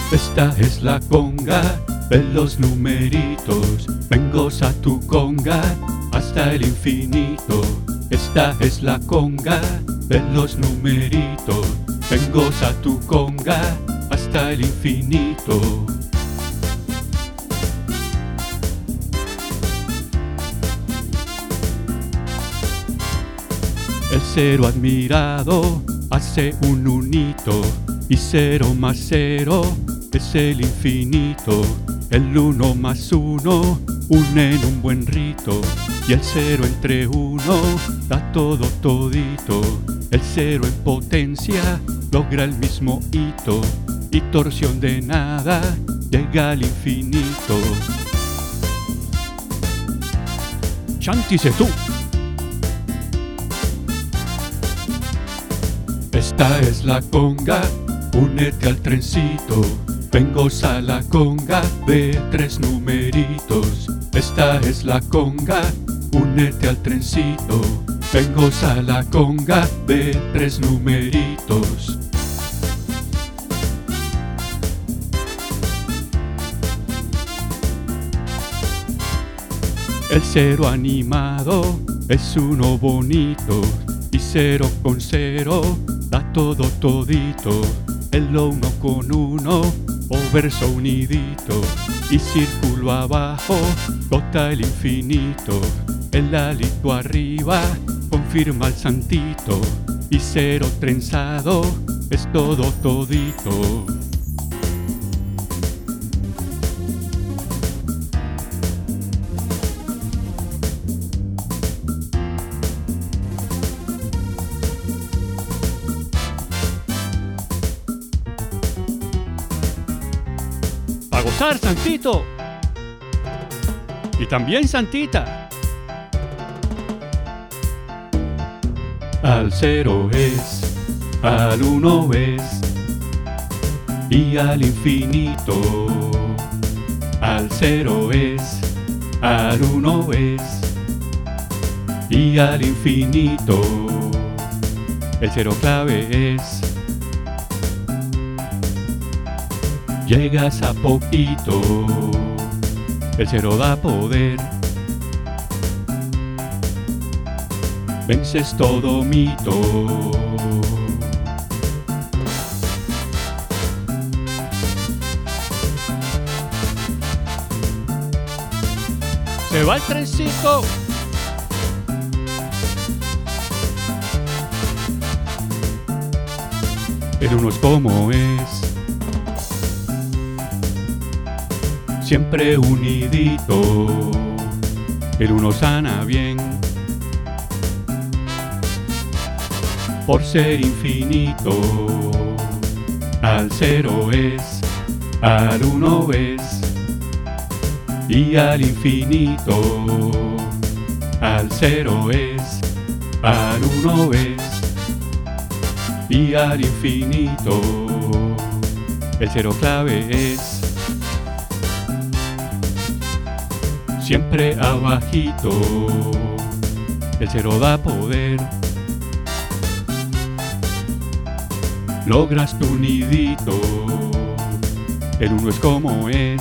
Esta es la conga de los numeritos. Ven, goza tu conga hasta el infinito. Esta es la conga de los numeritos. Ven, goza tu conga hasta el infinito. El cero admirado hace un unito, y 0 más 0 es el infinito. El 1 más 1 unen un buen rito, y el 0 entre 1 da todo todito. El 0 en potencia logra el mismo hito, y torsión de nada llega al infinito. ¡Chántice tú! Esta es la conga, únete al trencito. Ven, goza la conga de 3 numeritos. Esta es la conga, únete al trencito. Ven, goza la conga de 3 numeritos. El 0 animado es uno bonito, y 0 con 0 da todo todito. El 1 con 1 o verso unidito, y círculo abajo gota el infinito. El alito arriba confirma el santito, y 0 trenzado es todo todito. ¡A gozar, santito! Y también santita. Al 0 es, al 1 es, y al infinito. Al 0 es, al 1 es, y al infinito. El 0 clave es: llegas a poquito. El 0 da poder, vences todo mito. Se va el trencito. El 1 es como es, siempre unidito. El 1 sana bien por ser infinito. Al 0 es, al 1 es, y al infinito. Al 0 es, al 1 es, y al infinito. El 0 clave es siempre abajito. El 0 da poder, logras tu nidito. El 1 es como es,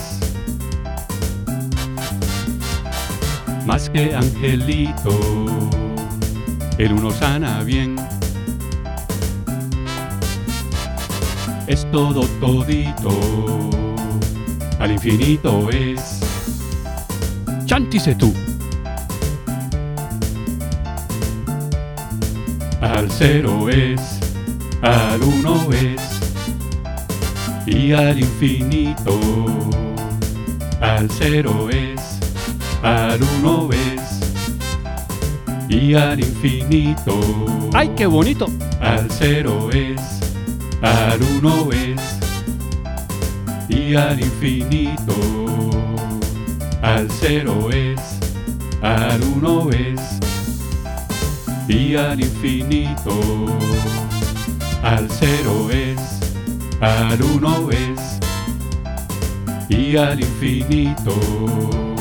más que angelito. El 1 sana bien, es todo todito. Al infinito es: chántice tú. Al 0 es, al 1 es, y al infinito. Al 0 es, al 1 es, y al infinito. ¡Ay, qué bonito! Al 0 es, al 1 es, y al infinito. Al 0 es, al 1 es, y al infinito. Al 0 es, al 1 es, y al infinito.